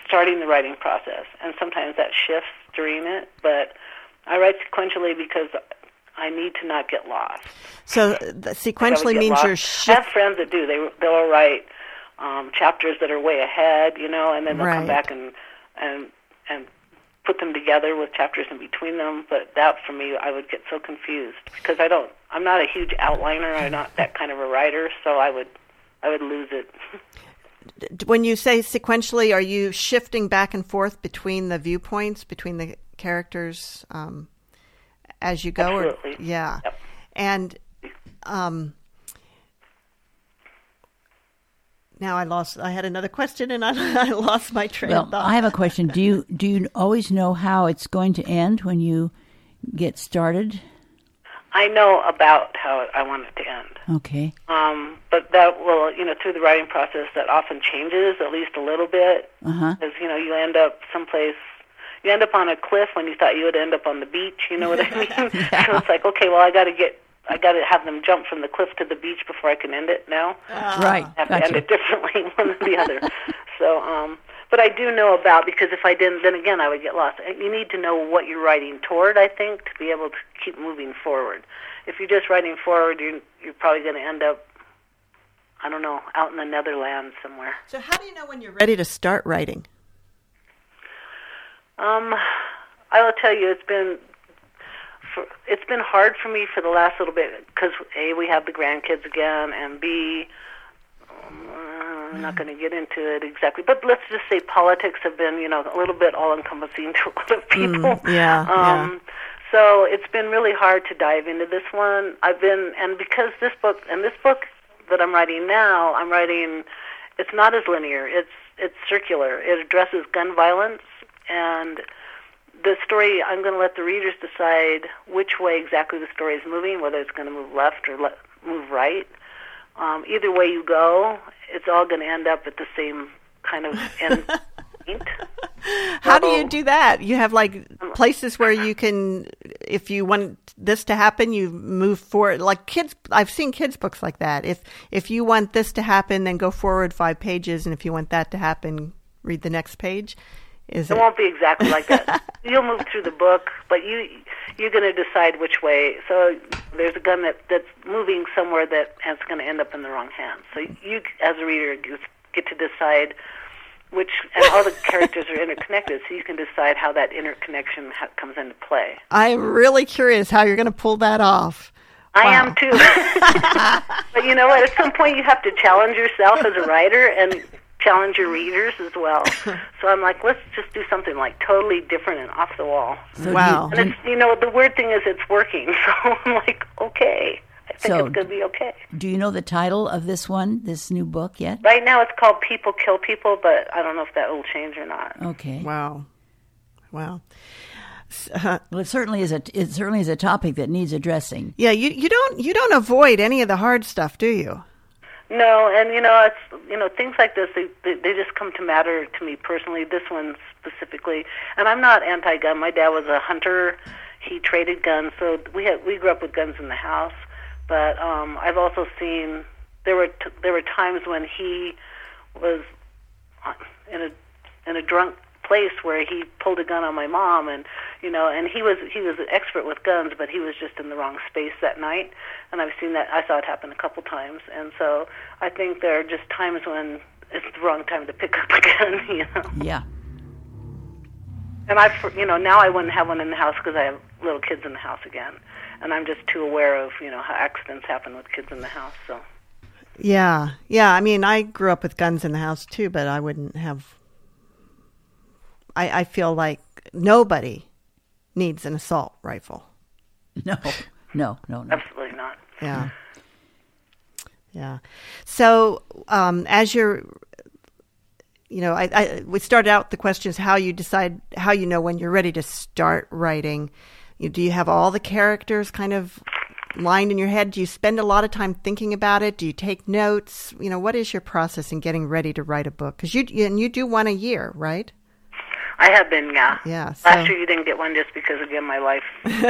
starting the writing process, and sometimes that shifts during it. But I write sequentially because I need to not get lost. So the sequentially means lost. you're I shift- have friends that do. They they'll write um, chapters that are way ahead, you know, and then they'll Right. come back and and and put them together with chapters in between them. But that for me, I would get so confused because I don't. I'm not a huge outliner. I'm not that kind of a writer, so I would I would lose it. When you say sequentially, are you shifting back and forth between the viewpoints, between the characters um, as you go? Absolutely. Or, yeah. Yep. And um, now I lost. I had another question, and I, I lost my train Well, of thought. I have a question. Do you do you always know how it's going to end when you get started? I know about how I want it to end. Okay. Um, but that will, you know, through the writing process, that often changes at least a little bit. Uh-huh. Because, you know, you end up someplace, you end up on a cliff when you thought you would end up on the beach, you know what I mean? Yeah. So it's like, okay, well, I got to get, I got to have them jump from the cliff to the beach before I can end it now. Right. I have Gotcha. to end it differently, one or the other. So, um, but I do know about, because if I didn't, then again, I would get lost. You need to know what you're writing toward, I think, to be able to keep moving forward. If you're just writing forward, you're, you're probably going to end up, I don't know, out in the Netherlands somewhere. So how do you know when you're ready to start writing? Um, I will tell you, it's been for, it's been hard for me for the last little bit because A, we have the grandkids again, and B, um, I'm not going to get into it exactly, but let's just say politics have been, you know, a little bit all-encompassing to a lot of people. Mm, yeah, um, yeah. So it's been really hard to dive into this one. I've been, and because this book, and this book that I'm writing now, I'm writing, it's not as linear. It's it's circular. It addresses gun violence, and the story, I'm going to let the readers decide which way exactly the story is moving, whether it's going to move left or le- move right. Um, either way you go, it's all going to end up at the same kind of end point. How do you do that? You have like places where you can, if you want this to happen, you move forward. Like kids, I've seen kids' books like that. If if you want this to happen, then go forward five pages, and if you want that to happen, read the next page. Is it, it won't be exactly like that. You'll move through the book, but you you're going to decide which way. So there's a gun that that's moving somewhere that it's going to end up in the wrong hands. So you, as a reader, get to decide which, and all the characters are interconnected, so you can decide how that interconnection ha- comes into play. I'm really curious how you're going to pull that off. I wow. am too. But you know what? At some point, you have to challenge yourself as a writer and challenge your readers as well. So I'm like, let's just do something like totally different and off the wall. So wow. And it's, you know, the weird thing is it's working. So I'm like, okay. I think So, it's going to be okay. Do you know the title of this one, this new book yet? Right now it's called People Kill People, but I don't know if that will change or not. Okay. Wow. Wow. Uh, Well, it certainly is a it certainly is a topic that needs addressing. yeah, you, you don't you don't avoid any of the hard stuff, do you? No, and you know, it's you know, things like this, they, they they just come to matter to me personally. This one specifically, and I'm not anti-gun. My dad was a hunter; he traded guns, so we had we grew up with guns in the house. But um, I've also seen there were t- there were times when he was in a in a drunk place where he pulled a gun on my mom, and you know, and he was he was an expert with guns, but he was just in the wrong space that night. And I've seen that. I saw it happen a couple times, and so I think there are just times when it's the wrong time to pick up a gun. You know. Yeah. And I, you know, now I wouldn't have one in the house because I have little kids in the house again, and I'm just too aware of, you know, how accidents happen with kids in the house. So. Yeah, yeah. I mean, I grew up with guns in the house too, but I wouldn't have. I I feel like nobody needs an assault rifle. No, no, no, no. Absolutely not. Yeah. Yeah. So, um, as you're, you know, I, I we started out the questions how you decide, how you know when you're ready to start writing. You, do you have all the characters kind of lined in your head? Do you spend a lot of time thinking about it? Do you take notes? You know, what is your process in getting ready to write a book? Because you and you do one a year, right? I have been, yeah. Yeah. So. Last year you didn't get one just because, again, my life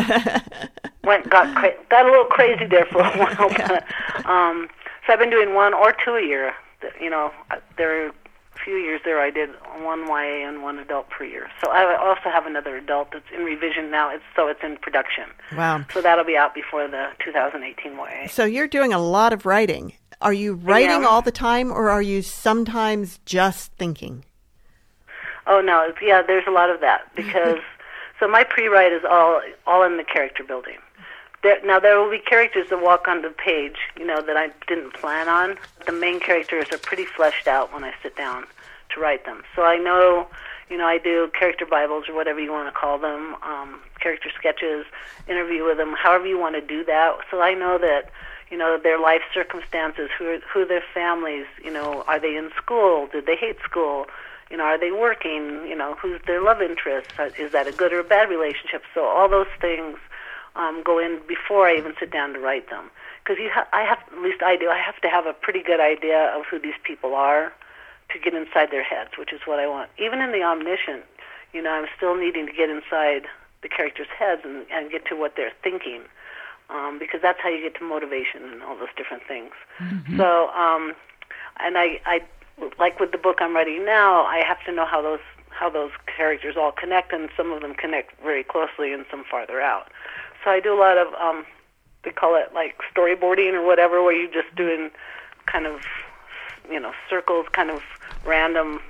went got cra- got a little crazy there for a while. But, um, so I've been doing one or two a year. You know, there are a few years there, I did one Y A and one adult per year. So I also have another adult that's in revision now. It's so it's in production. Wow. So that'll be out before the two thousand eighteen Y A. So you're doing a lot of writing. Are you writing Yeah. all the time, or are you sometimes just thinking? Oh no, it's- yeah, there's a lot of that because so my pre-write is all all in the character building. There, now there will be characters that walk on the page, you know, that I didn't plan on. The main characters are pretty fleshed out when I sit down to write them. So I know, you know, I do character bibles or whatever you want to call them, um, character sketches, interview with them, however you want to do that. So I know that, you know, their life circumstances, who are, who are their families, you know, are they in school? Did they hate school? You know, are they working? You know, who's their love interest? Is that a good or a bad relationship? So all those things um, go in before I even sit down to write them. Because you ha- I have, at least I do, I have to have a pretty good idea of who these people are to get inside their heads, which is what I want. Even in the Omniscient, you know, I'm still needing to get inside the characters' heads and, and get to what they're thinking, um, because that's how you get to motivation and all those different things. Mm-hmm. So, um, and I, I, like with the book I'm writing now, I have to know how those how those characters all connect, and some of them connect very closely and some farther out. So I do a lot of, um, they call it like storyboarding or whatever, where you're just doing kind of, you know, circles, kind of random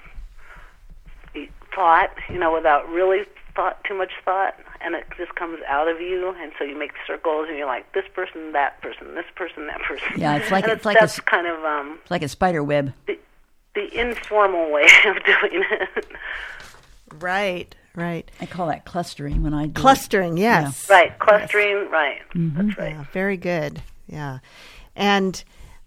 thought, you know, without really thought, too much thought, and it just comes out of you, and so you make circles, and you're like, this person, that person, this person, that person. Yeah, it's like and it's, it's like that's a, kind of um, it's like a spider web. The, the informal way of doing it. Right, right. I call that clustering when I do Clustering, it. yes. Yeah. Right, clustering, yes. right. Mm-hmm. That's right. Yeah, very good. Yeah. And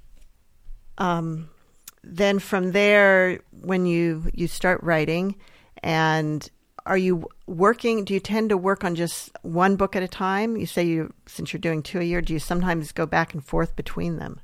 um, then from there, when you, you start writing, and are you working, do you tend to work on just one book at a time? You say you, since you're doing two a year, do you sometimes go back and forth between them?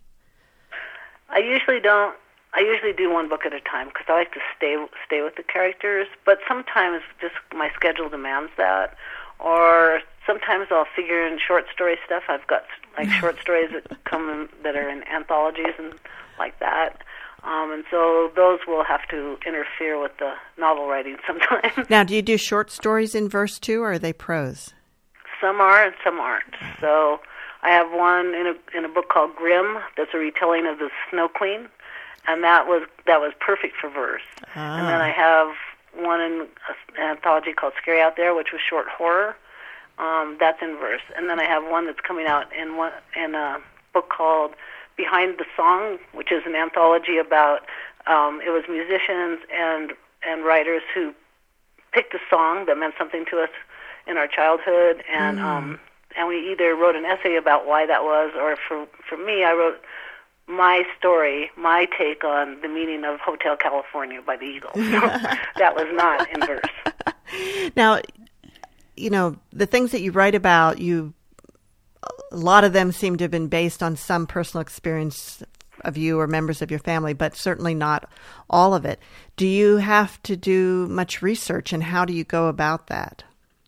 I usually don't. I usually do one book at a time because I like to stay stay with the characters. But sometimes just my schedule demands that, or sometimes I'll figure in short story stuff. I've got like short stories that come in, that are in anthologies and like that. Um, and so those will have to interfere with the novel writing sometimes. Now, do you do short stories in verse too, or are they prose? Some are and some aren't. So I have one in a in a book called Grimm that's a retelling of the Snow Queen. And that was that was perfect for verse. Ah. And then I have one in an anthology called Scary Out There, which was short horror. Um, that's in verse. And then I have one that's coming out in one in a book called Behind the Song, which is an anthology about um, it was musicians and and writers who picked a song that meant something to us in our childhood, and mm. um, and we either wrote an essay about why that was, or for for me, I wrote my story, my take on the meaning of Hotel California by the Eagles. So that was not in verse. Now, you know, the things that you write about, you a lot of them seem to have been based on some personal experience of you or members of your family, but certainly not all of it. Do you have to do much research, and how do you go about that?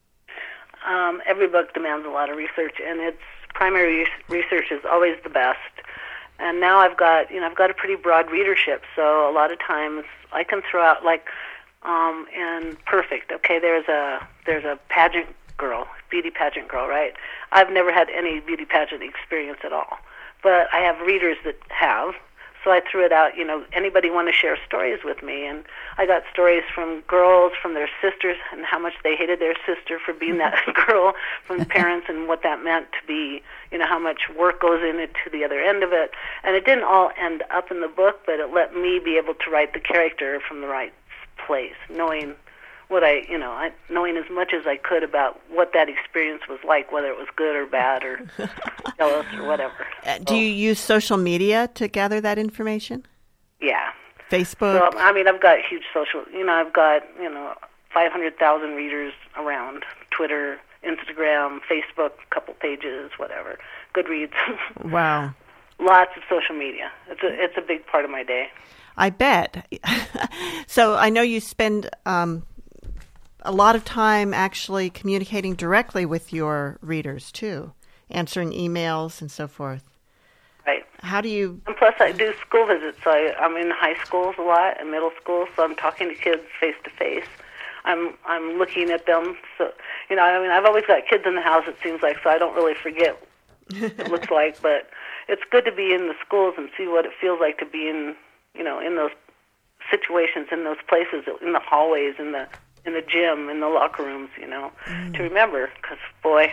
Um, every book demands a lot of research, and its primary research is always the best. And now I've got, you know, I've got a pretty broad readership, so a lot of times I can throw out like, um, in Perfect. Okay, there's a there's a pageant girl, beauty pageant girl, right? I've never had any beauty pageant experience at all, but I have readers that have. So I threw it out, you know, anybody want to share stories with me? And I got stories from girls, from their sisters, and how much they hated their sister for being that girl, from parents and what that meant to be, you know, how much work goes into the other end of it. And it didn't all end up in the book, but it let me be able to write the character from the right place, knowing what I, you know, I, knowing as much as I could about what that experience was like, whether it was good or bad or jealous or whatever. Uh, do you use social media to gather that information? Yeah. Facebook? So, I mean, I've got huge social, you know, I've got, you know, five hundred thousand readers around Twitter, Instagram, Facebook, a couple pages, whatever, Goodreads. Wow. Lots of social media. It's a, it's a big part of my day. I bet. So I know you spend um, a lot of time actually communicating directly with your readers, too, answering emails and so forth. Right. How do you... And plus, I do school visits. I, I'm in high schools a lot and middle schools, so I'm talking to kids face to face. I'm I'm looking at them. So, you know, I mean, I've always got kids in the house, it seems like, so I don't really forget what it looks like. But it's good to be in the schools and see what it feels like to be in, you know, in those situations, in those places, in the hallways, in the in the gym, in the locker rooms, you know, mm. to remember. Because, boy,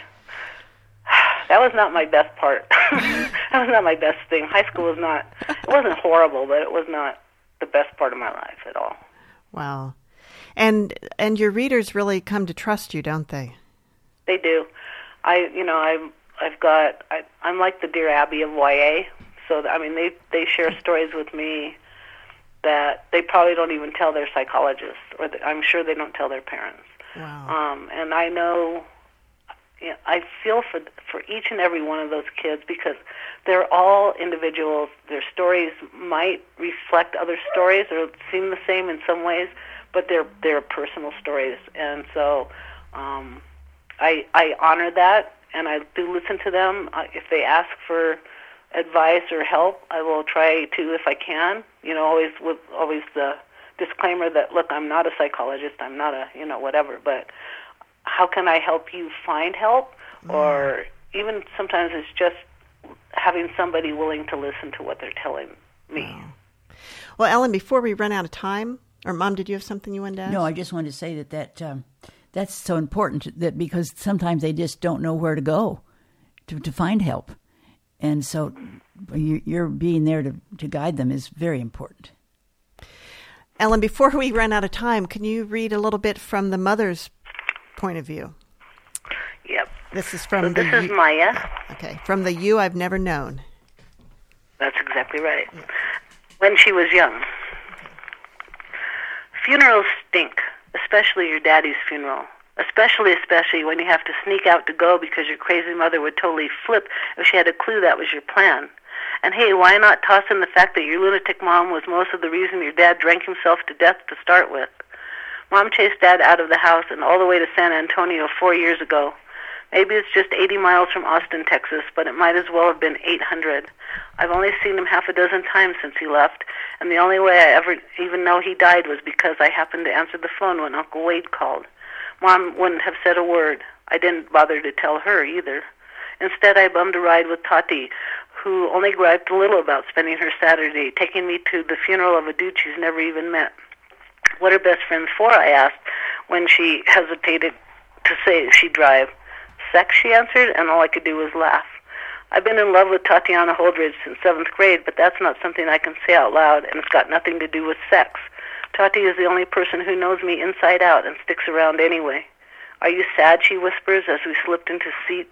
that was not my best part. That was not my best thing. High school was not, it wasn't horrible, but it was not the best part of my life at all. Wow. And and your readers really come to trust you, don't they? They do. I, you know, I, I've got, I, I'm like the Dear Abby of Y A. So, I mean, they, they share stories with me that they probably don't even tell their psychologists, or the, I'm sure they don't tell their parents. Wow. Um, and I know, you know, I feel for for each and every one of those kids because they're all individuals. Their stories might reflect other stories or seem the same in some ways, but they're they're personal stories. And so um, I I honor that, and I do listen to them. Uh, if they ask for advice or help, I will try to if I can. You know, always with always the disclaimer that, look, I'm not a psychologist, I'm not a, you know, whatever, but how can I help you find help? Mm. Or even sometimes it's just having somebody willing to listen to what they're telling me. Wow. Well, Ellen, before we run out of time, or Mom, did you have something you wanted to ask? No, I just wanted to say that, that um, that's so important, that because sometimes they just don't know where to go to, to find help. And so you, you're being there to, to guide them is very important. Ellen, before we run out of time, can you read a little bit from the mother's point of view? Yep. This is from so the... This is Maya. Okay, from the you I've never known. That's exactly right. Yeah. When she was young. Funerals stink, especially your daddy's funeral. Especially, especially when you have to sneak out to go because your crazy mother would totally flip if she had a clue that was your plan. And hey, why not toss in the fact that your lunatic mom was most of the reason your dad drank himself to death to start with? Mom chased Dad out of the house and all the way to San Antonio four years ago. Maybe it's just eighty miles from Austin, Texas, but it might as well have been eight hundred. I've only seen him half a dozen times since he left, and the only way I ever even know he died was because I happened to answer the phone when Uncle Wade called. Mom wouldn't have said a word. I didn't bother to tell her either. Instead, I bummed a ride with Tati, who only griped a little about spending her Saturday taking me to the funeral of a dude she's never even met. What are best friends for, I asked, when she hesitated to say she'd drive. Sex, she answered, and all I could do was laugh. I've been in love with Tatiana Holdridge since seventh grade, but that's not something I can say out loud, and it's got nothing to do with sex. Tati is the only person who knows me inside out and sticks around anyway. Are you sad, she whispers as we slipped into seat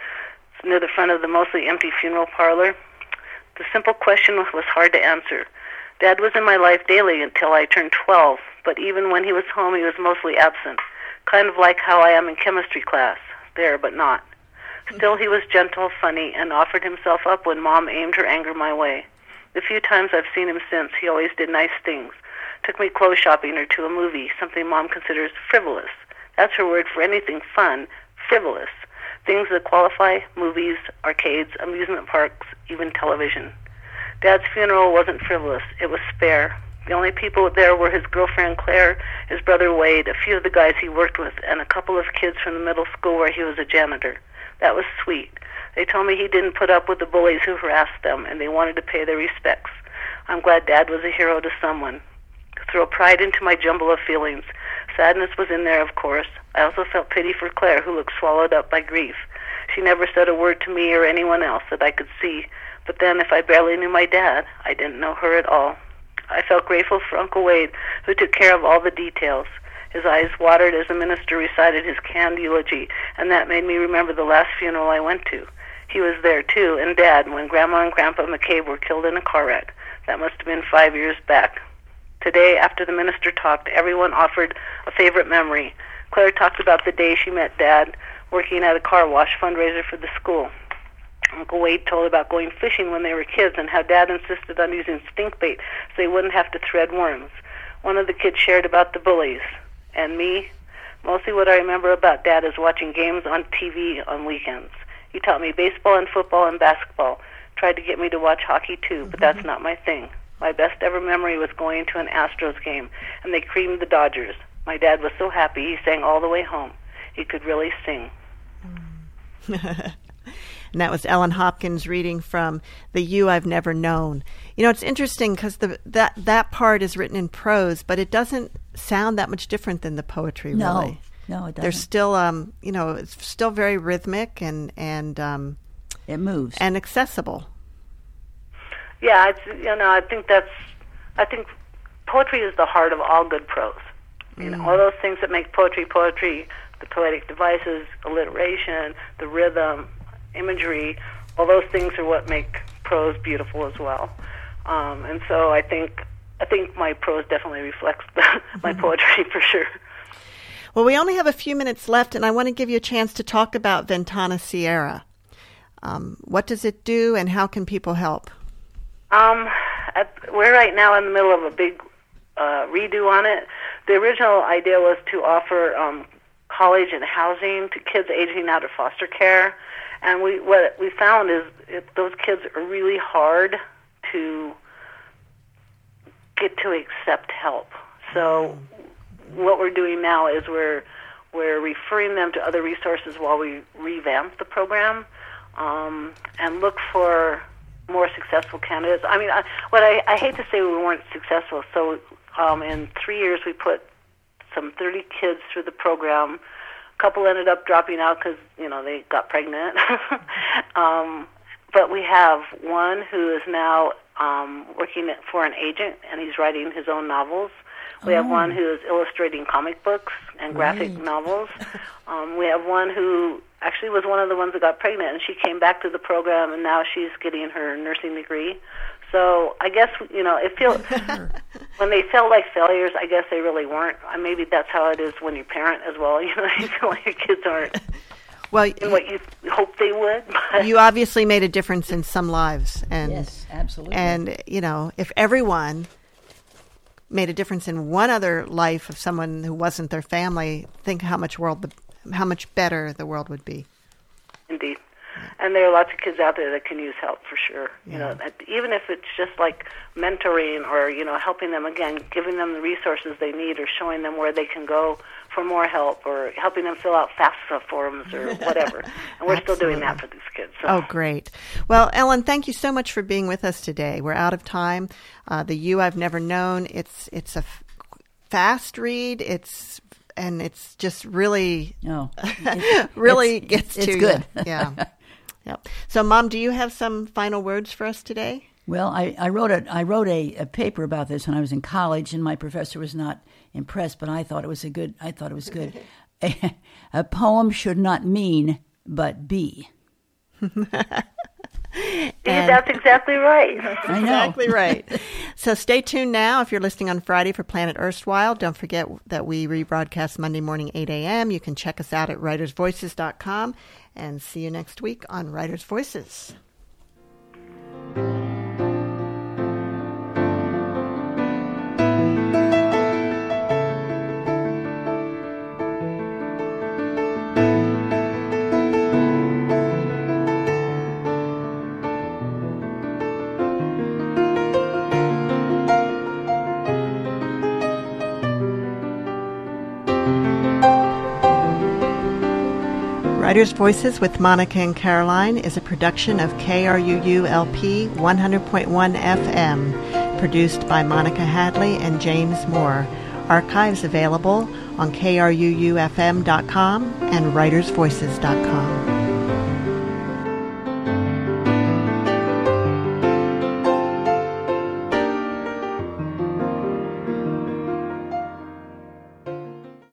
near the front of the mostly empty funeral parlor. The simple question was hard to answer. Dad was in my life daily until I turned twelve, but even when he was home, he was mostly absent, kind of like how I am in chemistry class, there but not. Still, he was gentle, funny, and offered himself up when Mom aimed her anger my way. The few times I've seen him since, he always did nice things. Took me clothes shopping or to a movie, something Mom considers frivolous. That's her word for anything fun, frivolous. Things that qualify: movies, arcades, amusement parks, even television. Dad's funeral wasn't frivolous. It was spare. The only people there were his girlfriend Claire, his brother Wade, a few of the guys he worked with, and a couple of kids from the middle school where he was a janitor. That was sweet. They told me he didn't put up with the bullies who harassed them, and they wanted to pay their respects. I'm glad Dad was a hero to someone. To throw pride into my jumble of feelings. Sadness was in there, of course. I also felt pity for Claire, who looked swallowed up by grief. She never said a word to me or anyone else that I could see, but then if I barely knew my dad, I didn't know her at all. I felt grateful for Uncle Wade, who took care of all the details. His eyes watered as the minister recited his canned eulogy, and that made me remember the last funeral I went to. He was there, too, and Dad, when Grandma and Grandpa McCabe were killed in a car wreck. That must have been five years back. Today, after the minister talked, everyone offered a favorite memory. Claire talked about the day she met Dad working at a car wash fundraiser for the school. Uncle Wade told about going fishing when they were kids and how Dad insisted on using stink bait so they wouldn't have to thread worms. One of the kids shared about the bullies. And me? Mostly what I remember about Dad is watching games on T V on weekends. He taught me baseball and football and basketball, tried to get me to watch hockey too, but that's not my thing. My best ever memory was going to an Astros game, and they creamed the Dodgers. My dad was so happy, he sang all the way home. He could really sing. And that was Ellen Hopkins reading from The You I've Never Known. You know, it's interesting because the that, that part is written in prose, but it doesn't sound that much different than the poetry, no, really. No, it doesn't. There's still, um, you know, it's still very rhythmic and... and um, it moves. And accessible. Yeah, it's, you know, I think that's... I think poetry is the heart of all good prose. You know, mm. all those things that make poetry poetry, the poetic devices, alliteration, the rhythm, imagery, all those things are what make prose beautiful as well. Um, and so I think I think my prose definitely reflects my poetry for sure. Well, we only have a few minutes left, and I want to give you a chance to talk about Ventana Sierra. Um, what does it do, and how can people help? Um, at, we're right now in the middle of a big uh, redo on it. The original idea was to offer um, college and housing to kids aging out of foster care. And we what we found is it, those kids are really hard to get to accept help. So what we're doing now is we're we're referring them to other resources while we revamp the program um, and look for more successful candidates. I mean, I, what I, I hate to say we weren't successful. So um, in three years we put some thirty kids through the program. Couple ended up dropping out because, you know, they got pregnant. um, but we have one who is now um, working for an agent, and he's writing his own novels. We oh. have one who is illustrating comic books and graphic right. novels. Um, we have one who actually was one of the ones that got pregnant, and she came back to the program, and now she's getting her nursing degree. So I guess, you know, it feels when they felt like failures, I guess they really weren't. Maybe that's how it is when you parent as well. You know, you feel like your kids aren't well, in what you hope they would. But. You obviously made a difference in some lives. And, yes, absolutely. And, you know, if everyone made a difference in one other life of someone who wasn't their family, think how much world, how much better the world would be. Indeed. And there are lots of kids out there that can use help for sure. Yeah. You know, even if it's just like mentoring or, you know, helping them, again, giving them the resources they need or showing them where they can go for more help or helping them fill out FAFSA forms or whatever. And we're still doing that for these kids. So. Oh, great. Well, Ellen, thank you so much for being with us today. We're out of time. Uh, the You I've Never Known, it's it's a f- fast read. It's and it's just really, no, really it's, gets it's, to it's good. you. Yeah. Yep. So, Mom, do you have some final words for us today? Well, I, I wrote a I wrote a, a paper about this when I was in college, and my professor was not impressed, but I thought it was a good. I thought it was good. a, a poem should not mean, but be. And that's exactly right. That's exactly right. So stay tuned now. If you're listening on Friday for Planet Erstwhile, don't forget that we rebroadcast Monday morning, eight a.m. You can check us out at writers voices dot com, and see you next week on Writers Voices. Writers Voices with Monica and Caroline is a production of K R U U L P one hundred point one F M, produced by Monica Hadley and James Moore. Archives available on K R U U F M dot com and writers voices dot com.